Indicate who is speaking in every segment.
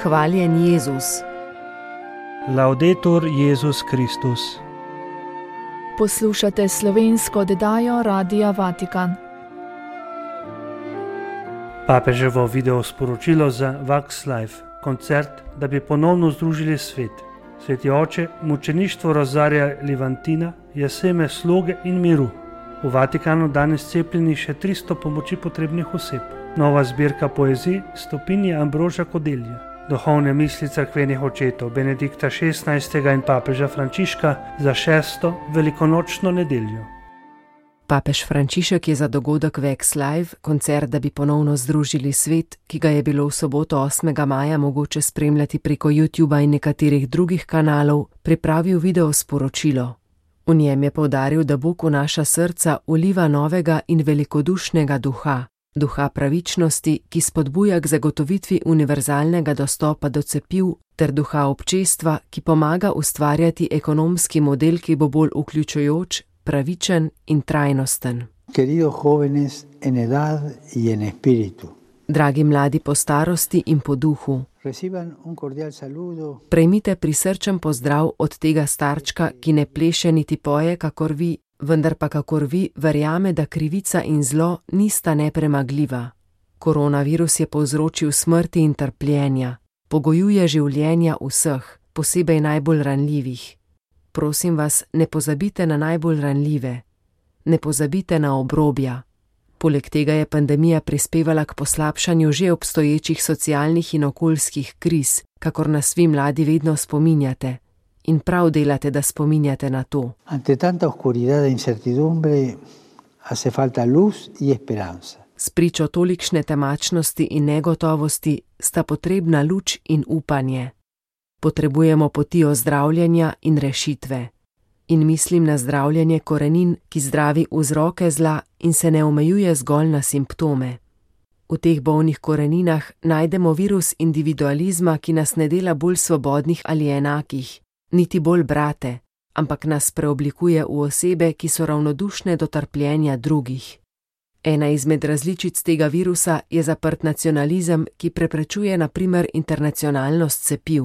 Speaker 1: Hvaljen Jezus.
Speaker 2: Laudetur Jezus Kristus.
Speaker 3: Poslušate slovensko oddajo Radia Vatikan.
Speaker 2: Papeževo video sporočilo za Vox Life, koncert, da bi ponovno združili svet. Sveti oče, mučeništvo Rozarija Levantina je seme sloge in miru. V Vatikanu danes cepljeni še 300 pomoči potrebnih oseb. Nova zbirka poezij Stopinje Ambroža Kodelja. Duhovne misli cerkvenih očetov Benedikta XVI. In papeža Frančiška za 6. velikonočno nedeljo.
Speaker 1: Papež Frančišek je za dogodek Vox Live, koncert, da bi ponovno združili svet, ki ga je bilo v soboto 8. maja mogoče spremljati preko YouTuba in nekaterih drugih kanalov, pripravil video sporočilo. V njem je poudaril, da Bog v naša srca vliva novega in velikodušnega duha, duha pravičnosti, ki spodbuja k zagotovitvi univerzalnega dostopa do cepiv, ter duha občestva, ki pomaga ustvarjati ekonomski model, ki bo bolj vključujoč, pravičen in trajnosten.
Speaker 4: Queridos jóvenes en edad y en espíritu.
Speaker 1: Dragi mladi po starosti in po duhu,
Speaker 4: Reciban un cordial saludo.
Speaker 1: Prejmite prisrčen pozdrav od tega starčka, ki ne pleše niti poje kakor vi, vendar pa kakor vi verjame, da krivica in zlo nista nepremagljiva. Koronavirus je povzročil smrti in trpljenja, pogojuje življenja vseh, posebej najbolj ranljivih. Prosim vas, ne pozabite na najbolj ranljive, ne pozabite na obrobja. Poleg tega je pandemija prispevala k poslabšanju že obstoječih socialnih in okoljskih kriz, kakor nas vi mladi vedno spominjate. In prav delate, da spominjate na to.
Speaker 4: Ante tanta oscuridad e incertidumbre hace falta luz y esperanza.
Speaker 1: S pričo tolikšne temačnosti in negotovosti sta potrebna luč in upanje. Potrebujemo poti ozdravljenja in rešitve. In mislim na zdravljenje korenin, ki zdravi vzroke zla in se ne omejuje zgolj na simptome. V teh bolnih koreninah najdemo virus individualizma, ki nas ne dela bolj svobodnih ali enakih, niti bolj brate, ampak nas preoblikuje v osebe, ki so ravnodušne do trpljenja drugih. Ena izmed različic tega virusa je zaprt nacionalizem, ki preprečuje na primer internacionalnost cepiv.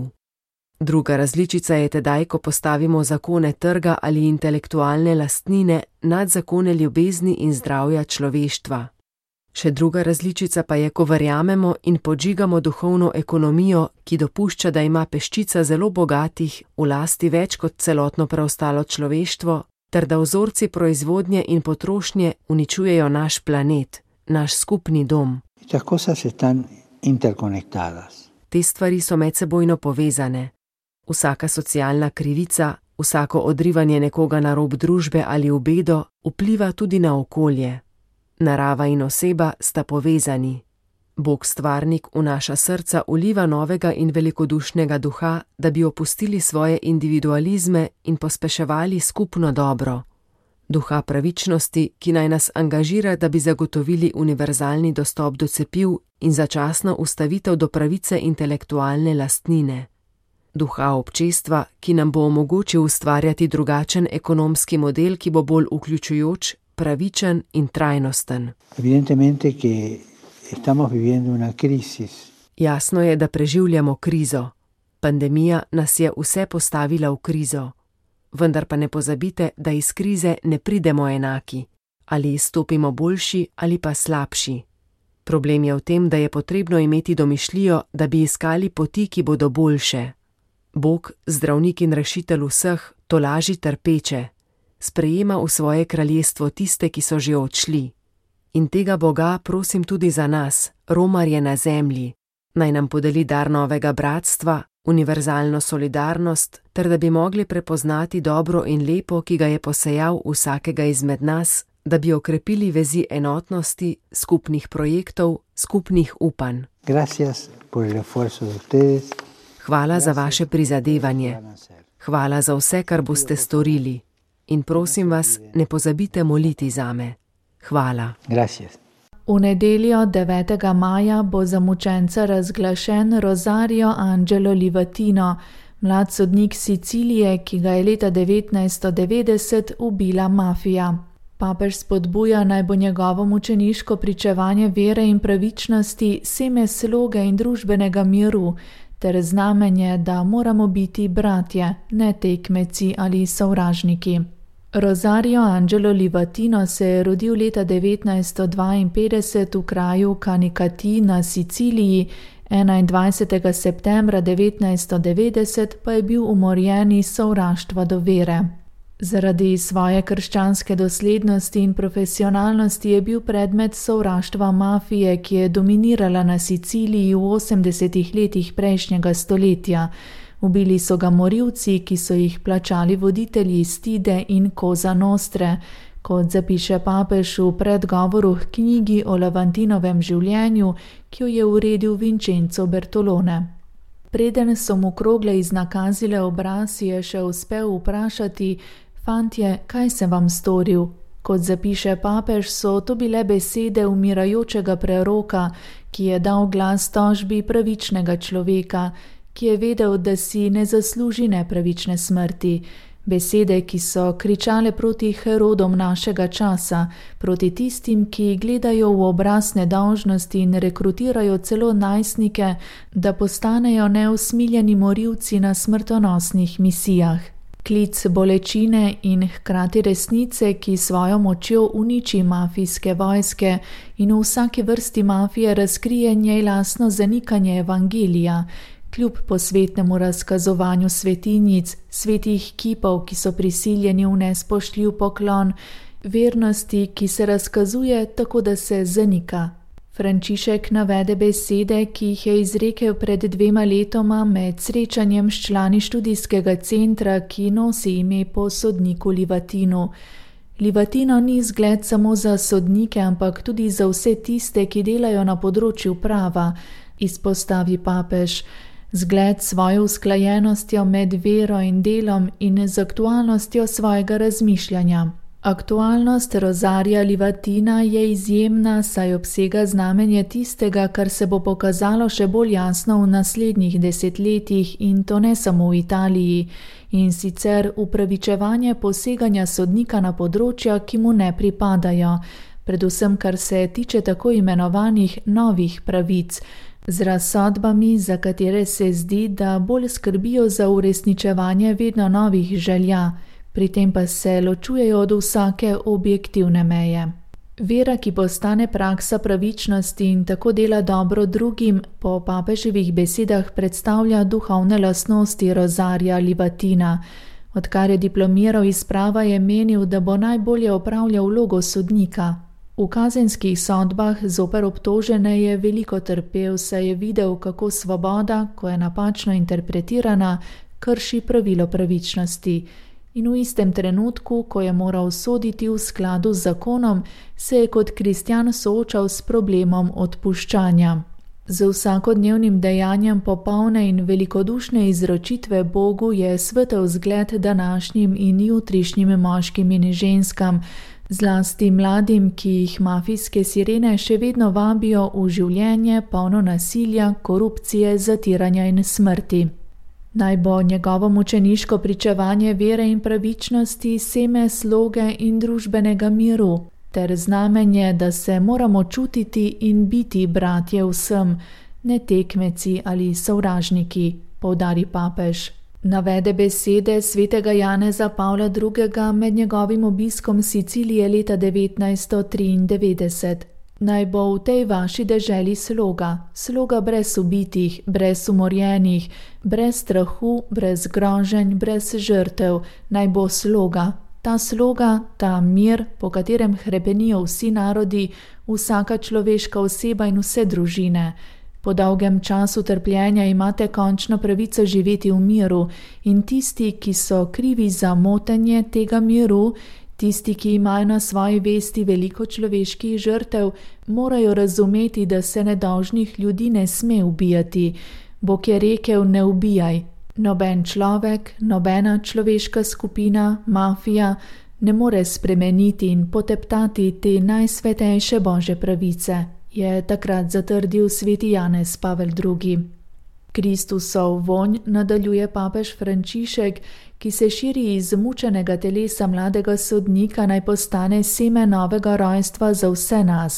Speaker 1: Druga različica je tedaj, ko postavimo zakone trga ali intelektualne lastnine nad zakone ljubezni in zdravja človeštva. Še druga različica pa je, ko verjamemo in podžigamo duhovno ekonomijo, ki dopušča, da ima peščica zelo bogatih v lasti več kot celotno preostalo človeštvo, ter da vzorci proizvodnje in potrošnje uničujejo naš planet, naš skupni dom.
Speaker 4: Estas cosas están interconectadas.
Speaker 1: Te stvari so medsebojno povezane. Vsaka socialna krivica, vsako odrivanje nekoga na rob družbe ali v bedo vpliva tudi na okolje. Narava in oseba sta povezani. Bog stvarnik v naša srca vliva novega in velikodušnega duha, da bi opustili svoje individualizme in pospeševali skupno dobro. Duha pravičnosti, ki naj nas angažira, da bi zagotovili univerzalni dostop do cepiv in začasno ustavitev do pravice intelektualne lastnine. Duha občestva, ki nam bo omogočil ustvarjati drugačen ekonomski model, ki bo bolj vključujoč, pravičen in trajnosten.
Speaker 4: Evidentemente que estamos viviendo una crisis.
Speaker 1: Jasno je, da preživljamo krizo. Pandemija nas je vse postavila v krizo. Vendar pa ne pozabite, da iz krize ne pridemo enaki. Ali izstopimo boljši ali pa slabši. Problem je v tem, da je potrebno imeti domišljijo, da bi iskali poti, ki bodo boljše. Bog, zdravnik in rešitelj vseh, tolaži trpeče. Sprejema v svoje kraljestvo tiste, ki so že odšli. In tega Boga prosim tudi za nas, romarje na zemlji. Naj nam podeli dar novega bratstva, univerzalno solidarnost, ter da bi mogli prepoznati dobro in lepo, ki ga je posejal vsakega izmed nas, da bi okrepili vezi enotnosti, skupnih projektov, skupnih upanj.
Speaker 4: Gracias por el esfuerzo de ustedes.
Speaker 1: Hvala za vaše prizadevanje. Hvala za vse, kar boste storili. In prosim vas, ne pozabite moliti zame. Hvala.
Speaker 4: Gracias.
Speaker 3: V nedeljo 9. maja bo za mučenca razglašen Rosario Angelo Livatino, mlad sodnik Sicilije, ki ga je leta 1990 ubila mafija. Papež spodbuja, naj bo njegovo mučeniško pričevanje vere in pravičnosti seme sloge in družbenega miru, ter znamenje, da moramo biti bratje, ne tekmeci ali sovražniki. Rosario Angelo Livatino se je rodil leta 1952 v kraju Canicattì na Siciliji, 21. septembra 1990 pa je bil umorjen iz sovraštva do vere. Zaradi svoje krščanske doslednosti in profesionalnosti je bil predmet sovraštva mafije, ki je dominirala na Siciliji v 80. letih prejšnjega stoletja. Ubili so ga morilci, ki so jih plačali voditelji Stide in Cosa Nostre, kot zapiše papež v predgovoru k knjigi o Levantinovem življenju, ki jo je uredil Vincenzo Bertolone. Preden so mu krogle iznakazile obraz, je še uspel vprašati: "Fantje, kaj sem vam storil?" Kot zapiše papež, so to bile besede umirajočega preroka, ki je dal glas tožbi pravičnega človeka, ki je vedel, da si ne zasluži nepravične smrti. Besede, ki so kričale proti Herodom našega časa, proti tistim, ki gledajo v obraz nedolžnosti in rekrutirajo celo najstnike, da postanejo neusmiljeni morilci na smrtonosnih misijah. Klic bolečine in hkrati resnice, ki svojo močjo uniči mafijske vojske in v vsaki vrsti mafije razkrije njej lastno zanikanje evangelija, kljub posvetnemu razkazovanju svetinjic, svetih kipov, ki so prisiljeni v nespoštljiv poklon, vernosti, ki se razkazuje tako, da se zanika. Frančišek navede besede, ki jih je izrekel pred 2 letoma med srečanjem s člani študijskega centra, ki nosi ime po sodniku Livatinu. Livatino ni zgled samo za sodnike, ampak tudi za vse tiste, ki delajo na področju prava, izpostavi papež. Zgled svojo usklajenostjo med vero in delom in z aktualnostjo svojega razmišljanja. Aktualnost Rosarija Livatina je izjemna, saj obsega znamenje tistega, kar se bo pokazalo še bolj jasno v naslednjih desetletjih, in to ne samo v Italiji, in sicer upravičevanje poseganja sodnika na področja, ki mu ne pripadajo, predvsem kar se tiče tako imenovanih novih pravic, z razsodbami, za katere se zdi, da bolj skrbijo za uresničevanje vedno novih želja, pri tem pa se ločujejo od vsake objektivne meje. Vera, ki postane praksa pravičnosti in tako dela dobro drugim, po papeževih besedah predstavlja duhovne lastnosti Rosarija Livatina. Odkar je diplomiral iz prava, je menil, da bo najbolje opravljal vlogo sodnika. V kazenskih sodbah zoper obtožene je veliko trpel, saj je videl, kako svoboda, ko je napačno interpretirana, krši pravilo pravičnosti. In v istem trenutku, ko je moral soditi v skladu z zakonom, se je kot kristjan soočal s problemom odpuščanja. Z vsakodnevnim dejanjem popolne in velikodušne izročitve Bogu je svetel zgled današnjim in jutrišnjim moškim in ženskam, zlasti mladim, ki jih mafijske sirene še vedno vabijo v življenje polno nasilja, korupcije, zatiranja in smrti. Naj bo njegovo mučeniško pričevanje vere in pravičnosti seme sloge in družbenega miru, ter znamenje, da se moramo čutiti in biti bratje vsem, ne tekmeci ali sovražniki, poudari papež. Navede besede svetega Janeza Pavla II. Med njegovim obiskom Sicilije leta 1993. Naj bo v tej vaši deželi sloga, sloga brez ubitih, brez umorjenih, brez strahu, brez groženj, brez žrtev, naj bo sloga. Ta sloga, ta mir, po katerem hrepenijo vsi narodi, vsaka človeška oseba in vse družine. Po dolgem času trpljenja imate končno pravico živeti v miru in tisti, ki so krivi za motenje tega miru, tisti, ki imajo na svoji vesti veliko človeških žrtev, morajo razumeti, da se nedolžnih ljudi ne sme ubijati. Bog je rekel: ne ubijaj. Noben človek, nobena človeška skupina, mafija ne more spremeniti in poteptati te najsvetejše Božje pravice, je takrat zatrdil sveti Janez Pavel II. Kristusov vonj, nadaljuje papež Frančišek, ki se širi iz mučenega telesa mladega sodnika, naj postane seme novega rojstva za vse nas,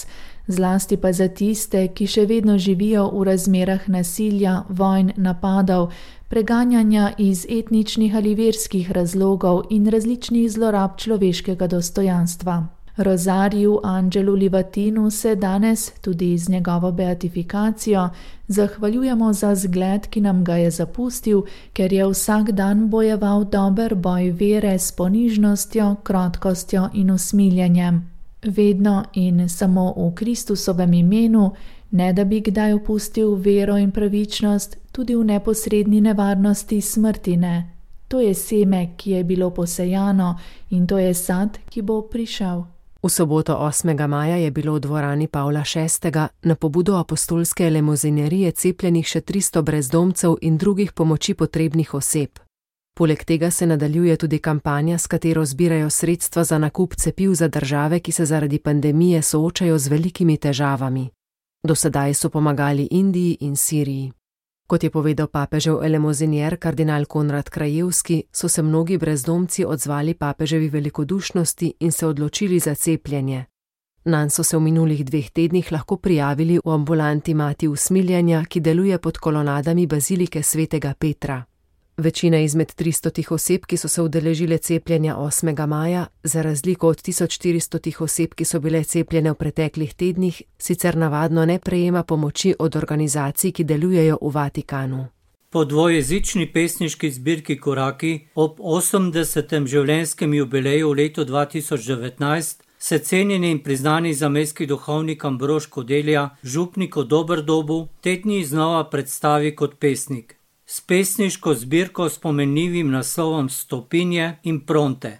Speaker 3: zlasti pa za tiste, ki še vedno živijo v razmerah nasilja, vojn, napadov, preganjanja iz etničnih ali verskih razlogov in različnih zlorab človeškega dostojanstva. Rosariju Angelu Livatinu se danes, tudi z njegovo beatifikacijo, zahvaljujemo za zgled, ki nam ga je zapustil, ker je vsak dan bojeval dober boj vere s ponižnostjo, krotkostjo in usmiljenjem. Vedno in samo v Kristusovem imenu, ne da bi kdaj opustil vero in pravičnost, tudi v neposredni nevarnosti smrti ne. To je seme, ki je bilo posejano, in to je sad, ki bo prišel.
Speaker 1: V soboto 8. maja je bilo v dvorani Pavla VI. Na pobudo apostolske elemozinerije cepljenih še 300 brezdomcev in drugih pomoči potrebnih oseb. Poleg tega se nadaljuje tudi kampanja, s katero zbirajo sredstva za nakup cepiv za države, ki se zaradi pandemije soočajo z velikimi težavami. Do sedaj so pomagali Indiji in Siriji. Kot je povedal papežev elemozinier kardinal Konrad Krajewski, so se mnogi brezdomci odzvali papeževi velikodušnosti in se odločili za cepljenje. Nanj so se v minulih 2 tednih lahko prijavili v ambulanti Mati usmiljanja, ki deluje pod kolonadami bazilike svetega Petra. Večina izmed 300 oseb, ki so se udeležile cepljenja 8. maja, za razliko od 1400 oseb, ki so bile cepljene v preteklih tednih, sicer navadno ne prejema pomoči od organizacij, ki delujejo v Vatikanu.
Speaker 5: Po dvojezični pesniški zbirki Koraki ob 80. življenjskem jubileju v letu 2019 se cenjeni in priznani zamejski duhovnik Ambrož Kodelja, župnik v Doberdobu, te dni znova predstavi kot pesnik. S pesniško zbirko s pomenljivim naslovom Stopinje in Pronte.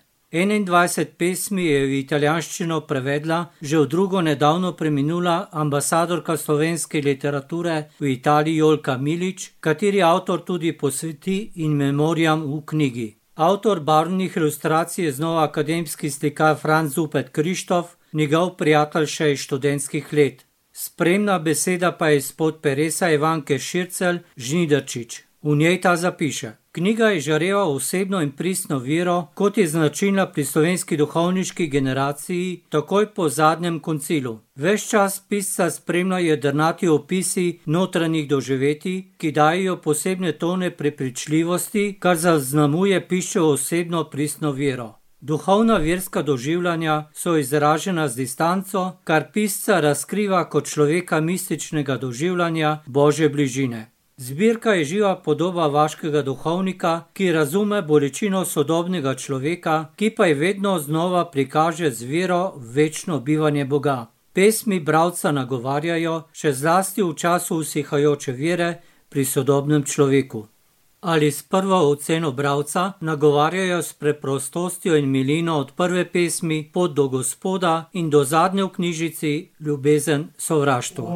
Speaker 5: 21 pesmi je v italijanščino prevedla že v drugo nedavno preminula ambasadorka slovenske literature v Italiji Jolka Milič, kateri avtor tudi posveti in memorijam v knjigi. Avtor barvnih ilustracij je znova akademski slikar Franz Zupet Krištof, njegov prijatelj še iz študentskih let. Spremna beseda pa je izpod peresa Ivanke Šircelj Žnidarčič. V njej ta zapiše: knjiga izžareva osebno in pristno vero, kot je značilna pri slovenski duhovniški generaciji takoj po zadnjem koncilu. Ves čas pisca spremljajo jedrnati opisi notranjih doživetij, ki dajejo posebne tone prepričljivosti, kar zaznamuje piščevo osebno pristno vero. Duhovna verska doživljanja so izražena z distanco, kar pisca razkriva kot človeka mističnega doživljanja Božje bližine. Zbirka je živa podoba vaškega duhovnika, ki razume bolečino sodobnega človeka, ki pa je vedno znova prikaže z vero v večno bivanje Boga. Pesmi bralca nagovarjajo, še zlasti v času usihajoče vere pri sodobnem človeku. Ali s prvo oceno bralca nagovarjajo s preprostostjo in milino od prve pesmi Pot do Gospoda in do zadnje v knjižici Ljubezen sovraštvo.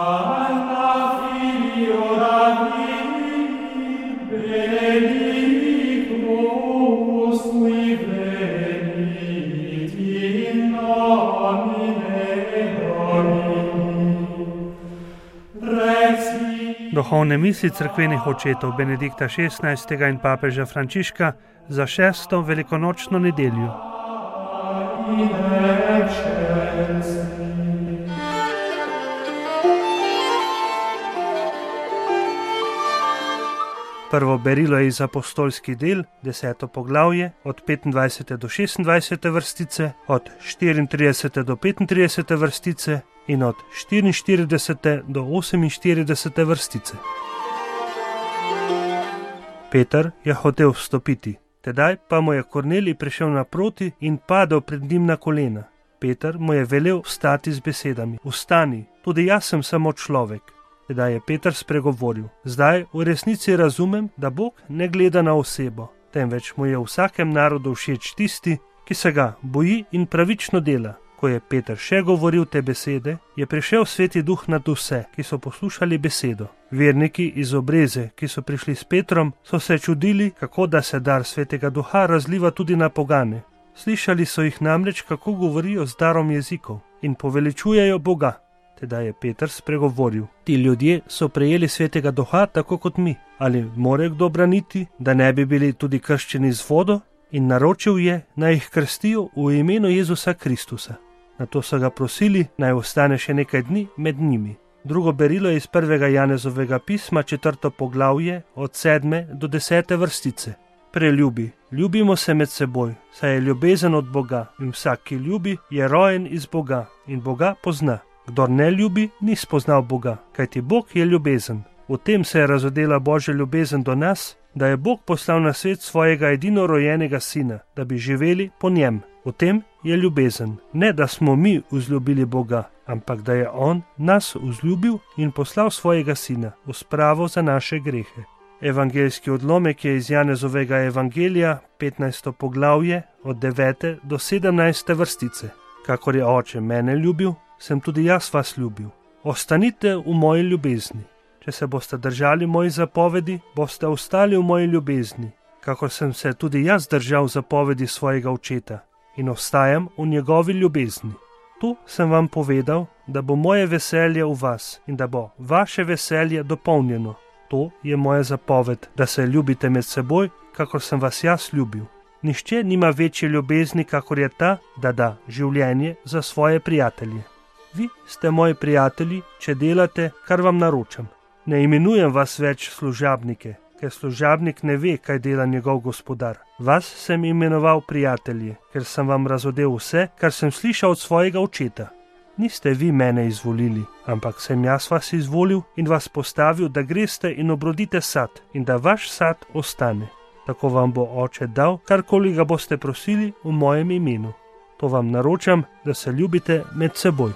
Speaker 2: Duhovne misli cerkvenih očetov Benedikta XVI. In papeža Frančiška za 6. velikonočno nedeljo. Prvo berilo je iz apostolskih del, 10. poglavje, od 25. do 26. vrstice, od 34. do 35. vrstice in od 44. do 48. vrstice. Peter je hotel vstopiti, tedaj pa mu je Kornelij prišel naproti in padel pred njim na kolena. Peter mu je velel vstati z besedami: Vstani, tudi jaz sem samo človek. Tedaj je Peter spregovoril: Zdaj v resnici razumem, da Bog ne gleda na osebo, temveč mu je v vsakem narodu všeč tisti, ki se ga boji in pravično dela. Ko je Peter še govoril te besede, je prišel Sveti Duh nad vse, ki so poslušali besedo. Verniki iz Obreze, ki so prišli s Petrom, so se čudili, kako da se dar Svetega Duha razliva tudi na pogane. Slišali so jih namreč, kako govorijo z darom jezikov in poveličujejo Boga. Tedaj je Peter spregovoril: Ti ljudje so prejeli Svetega Duha tako kot mi. Ali more kdo braniti, da ne bi bili tudi krščeni z vodo? In naročil je, naj jih krstijo v imenu Jezusa Kristusa. Nato so ga prosili, naj ostane še nekaj dni med njimi. Drugo berilo je iz 1. Janezovega pisma, 4. poglavje, od 7. do 10. vrstice. Preljubi, ljubimo se med seboj, saj je ljubezen od Boga in vsak, ki ljubi, je rojen iz Boga in Boga pozna. Kdor ne ljubi, ni spoznal Boga, kajti Bog je ljubezen. V tem se je razodela Božja ljubezen do nas, da je Bog poslal na svet svojega edinorojenega sina, da bi živeli po njem. V tem je ljubezen, ne da smo mi vzljubili Boga, ampak da je On nas vzljubil in poslal svojega sina v spravo za naše grehe. Evangeljski odlomek je iz Janezovega evangelija, 15. poglavje, od 9. do 17. vrstice. Kakor je Oče mene ljubil, sem tudi jaz vas ljubil. Ostanite v moji ljubezni. Če se boste držali mojih zapovedi, boste ostali v moji ljubezni, kakor sem se tudi jaz držal zapovedi svojega očeta in ostajam v njegovi ljubezni. Tu sem vam povedal, da bo moje veselje v vas in da bo vaše veselje dopolnjeno. To je moja zapoved, da se ljubite med seboj, kakor sem vas jaz ljubil. Nihče nima večje ljubezni, kakor je ta, da da življenje za svoje prijatelje. Vi ste moji prijatelji, če delate, kar vam naročam. Ne imenujem vas več služabnike, ker služabnik ne ve, kaj dela njegov gospodar. Vas sem imenoval prijatelji, ker sem vam razodel vse, kar sem slišal od svojega očeta. Niste vi mene izvolili, ampak sem jaz vas izvolil in vas postavil, da greste in obrodite sad in da vaš sad ostane. Tako vam bo Oče dal, karkoli ga boste prosili v mojem imenu. To vam naročam, da se ljubite med seboj.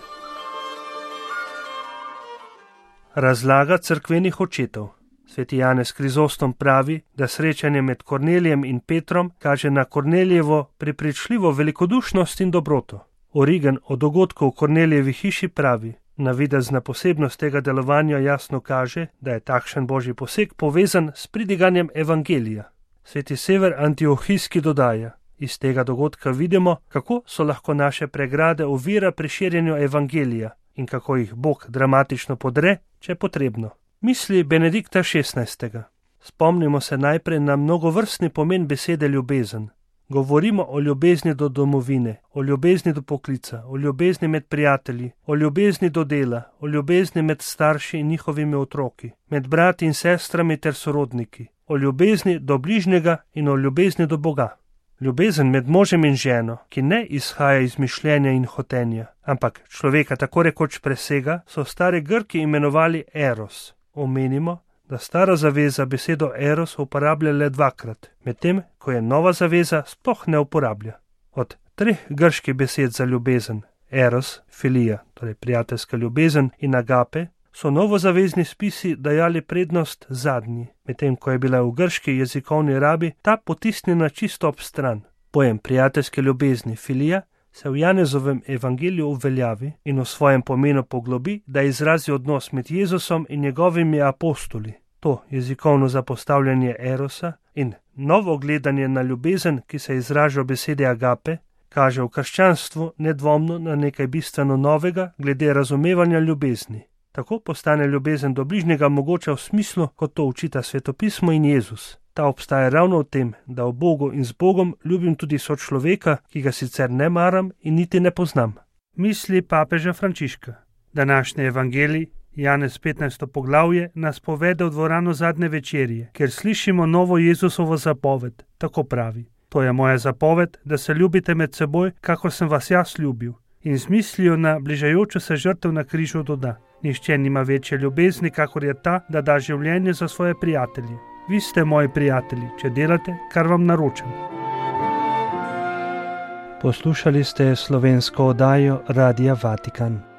Speaker 2: Razlaga cerkvenih očetov. Sveti Janez Krizostom pravi, da srečanje med Kornelijem in Petrom kaže na Kornelijevo prepričljivo velikodušnost in dobroto. Origen o dogodku v Kornelijevi hiši pravi, navidezna posebnost tega delovanja jasno kaže, da je takšen božji poseg povezan s pridiganjem evangelija. Sveti Sever Antiohijski dodaja, iz tega dogodka vidimo, kako so lahko naše pregrade ovira pri širjenju evangelija in kako jih Bog dramatično podre, če potrebno. Misli Benedikta XVI. Spomnimo se najprej na mnogovrstni pomen besede ljubezen. Govorimo o ljubezni do domovine, o ljubezni do poklica, o ljubezni med prijatelji, o ljubezni do dela, o ljubezni med starši in njihovimi otroki, med brati in sestrami ter sorodniki, o ljubezni do bližnjega in o ljubezni do Boga. Ljubezen med možem in ženo, ki ne izhaja iz mišljenja in hotenja, ampak človeka tako rekoč presega, so stari Grki imenovali eros. Omenimo, da stara zaveza besedo eros uporablja le dvakrat, medtem ko je nova zaveza sploh ne uporablja. Od 3 grških besed za ljubezen, eros, filija, torej prijateljska ljubezen, in agape, so novozavezni spisi dajali prednost zadnji, medtem ko je bila v grški jezikovni rabi ta potisnjena čisto ob stran. Pojem prijateljske ljubezni, filija, se v Janezovem evangeliju uveljavi in v svojem pomenu poglobi, da izrazi odnos med Jezusom in njegovimi apostoli. To jezikovno zapostavljanje erosa in novo gledanje na ljubezen, ki se izraža v besedi agape, kaže v krščanstvu nedvomno na nekaj bistveno novega glede razumevanja ljubezni. Tako postane ljubezen do bližnjega mogoča v smislu, kot to učita svetopismo in Jezus. Ta obstaja ravno v tem, da v Bogu in z Bogom ljubim tudi sočloveka, ki ga sicer ne maram in niti ne poznam. Misli papeža Frančiška. Današnji evangelij, Janez 15. poglavje, nas povede v dvorano zadnje večerje, kjer slišimo novo Jezusovo zapoved. Tako pravi: To je moja zapoved, da se ljubite med seboj, kakor sem vas jaz ljubil. In z mislijo na bližajočo se žrtev na križu doda: Nihče nima večje ljubezni, kakor je ta, da da življenje za svoje prijatelje. Vi ste moji prijatelji, če delate, kar vam naročam. Poslušali ste slovensko oddajo Radia Vatikan.